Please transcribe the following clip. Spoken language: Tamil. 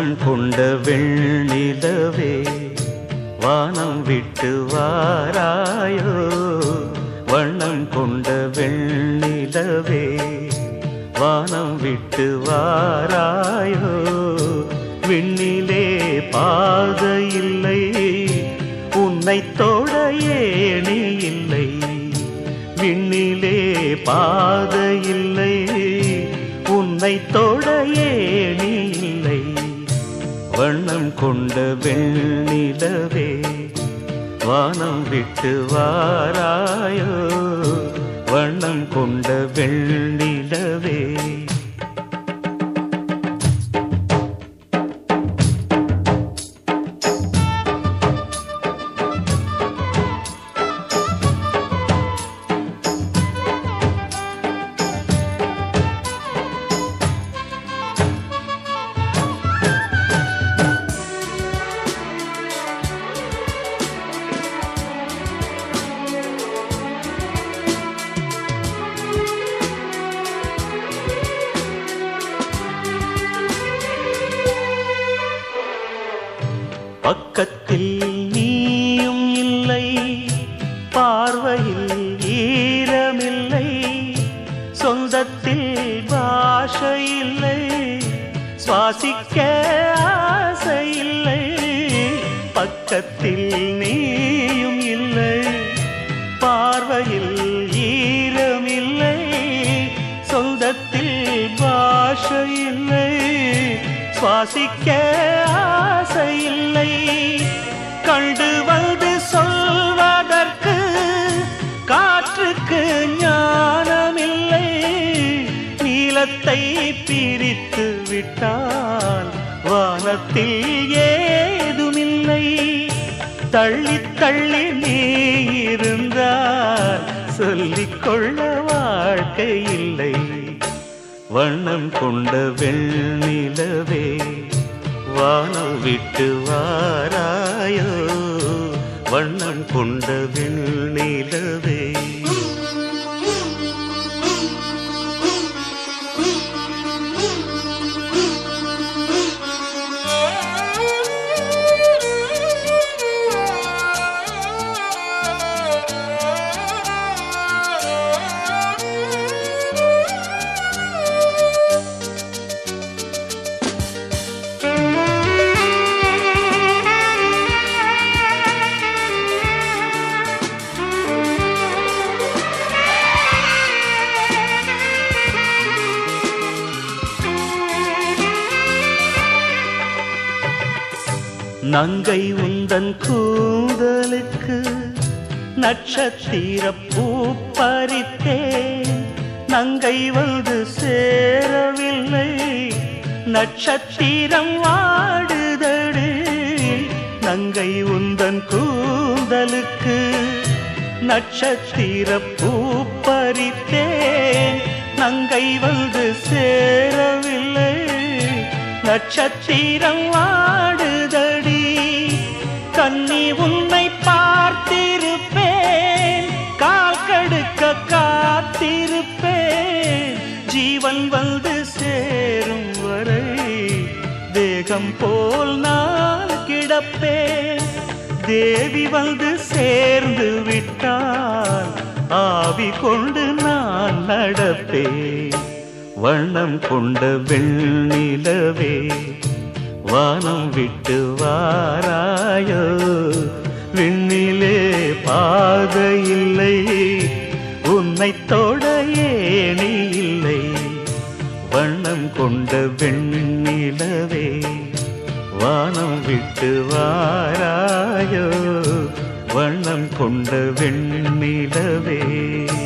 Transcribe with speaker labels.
Speaker 1: வண்ணம் கொண்ட வெண்ணிலவே வானம் விட்டு வாராயோ. வண்ணம் கொண்ட வெண்ணிலவே வானம் விட்டு வாராயோ. விண்ணிலே பாதை இல்லை, உன்னை தொட ஏணி இல்லை. விண்ணிலே பாதை இல்லை, உன்னை தொட ஏணி இல்லை. வண்ணம் கொண்ட வெண்ணிலவே வானம் விட்டு வாராயோ. வண்ணம் கொண்ட வெண்ணிலவே பக்கத்தில் நீயும் இல்லை, பார்வையில் ஈரமில்லை. சொந்தத்தில் பாஷை இல்லை, சுவாசிக்க ஆசை இல்லை. பக்கத்தில் நீயும் இல்லை, பார்வையில் ஈரமில்லை. சொந்தத்தில் பாஷை இல்லை, சுவாசிக்க ஆசை இல்லை. கண்டு வந்து சொல்வதற்கு காற்றுக்கு ஞானமில்லை. நீலத்தை பிரித்து விட்டால் வானத்தில் ஏதுமில்லை. தள்ளி தள்ளி நீ இருந்தால் சொல்லிக்கொள்ள வாழ்க்கை இல்லை. வண்ணம் கொண்ட வெண்ணிலவே வானம் விட்டு வாராயோ. வண்ணம் கொண்ட வெண்ணிலவே நங்கை உந்தன் கூந்தலுக்கு நட்சத்திர பூ பறித்தேன். நங்கை வந்து சேரவில்லை, நட்சத்திரம் வாடுதடு. நங்கை உந்தன் கூந்தலுக்கு நட்சத்திர பூ பறித்தேன். நங்கை வந்து சேரவில்லை, நட்சத்திரம் வாடுதடி. கண்ணி உன்னை பார்த்திருப்பேன், கால் கடுக்க காத்திருப்பேன். ஜீவன் வந்து சேரும் வரை தேகம் போல் நான் கிடப்பேன். தேவி வந்து சேர்ந்து விட்டால் ஆவி கொண்டு நான் நடப்பேன். வண்ணம் கொண்ட வெண்ணிலவே வானம் விட்டு வாராயோ. விண்ணிலே பாதை இல்லை, உன்னை தொட ஏணி இல்லை. வண்ணம் கொண்ட வெண்ணிலவே வானம் விட்டு வாராயோ. வண்ணம் கொண்ட வெண்ணிலவே